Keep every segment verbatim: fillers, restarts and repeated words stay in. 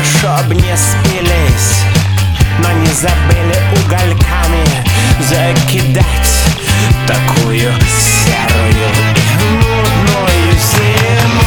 хорошо б не спились, но не забыли угольками закидать такую серую и нудную зиму.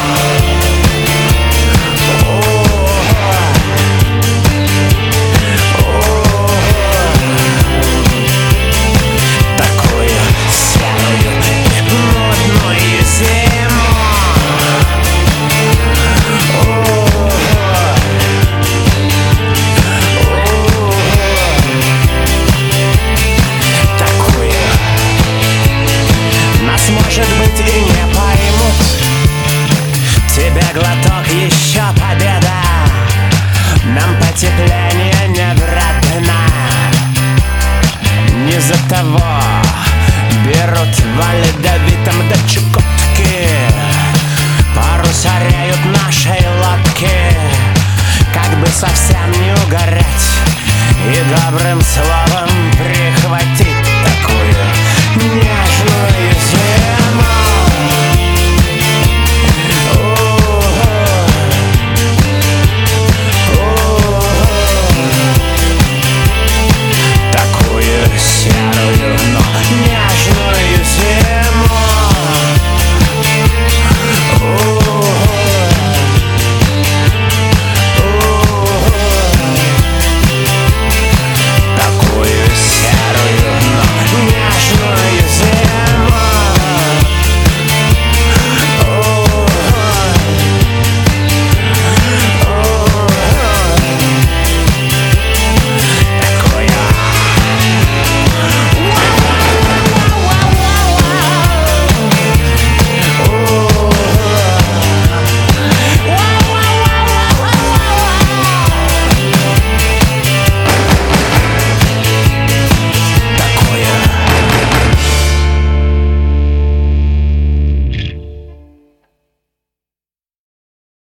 Может быть, и не поймут. Тебе глоток, еще победа. Нам потепление не вредно. Не за того берут в ледовитом до Чукотки. Паруса реют нашей лодки, как бы совсем не угореть и добрым словом